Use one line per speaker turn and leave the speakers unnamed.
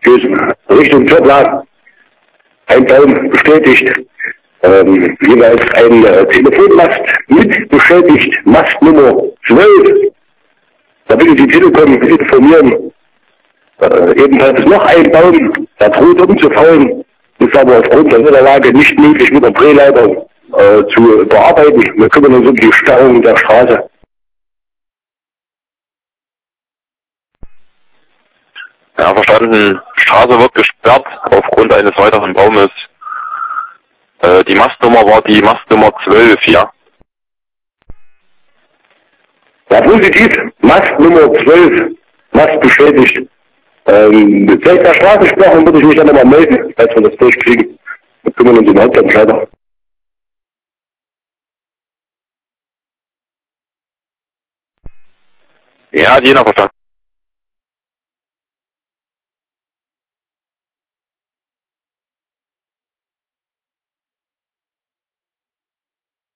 Tschüss. Richtung Jobplan. Ein Baum bestätigt. Jeweils ein Telefonmast mit bestätigt. Mastnummer 12. Da bitte die Telekom informieren. Ebenfalls noch ein Baum, der droht umzufallen, ist aber aufgrund der Wetterlage nicht möglich mit der Drehleiter zu bearbeiten. Wir kümmern uns um die Sperrung der Straße.
Ja, verstanden. Straße wird gesperrt aufgrund eines weiteren Baumes. Die Mastnummer war die Mastnummer 12, ja?
Ja, positiv. Mastnummer 12. Mast bestätigt. Vielleicht der Straßensperrung würde ich mich dann nochmal melden, falls wir das durchkriegen. Wir kümmern uns um Hauptentscheider.
Ja, hat jeder verstanden.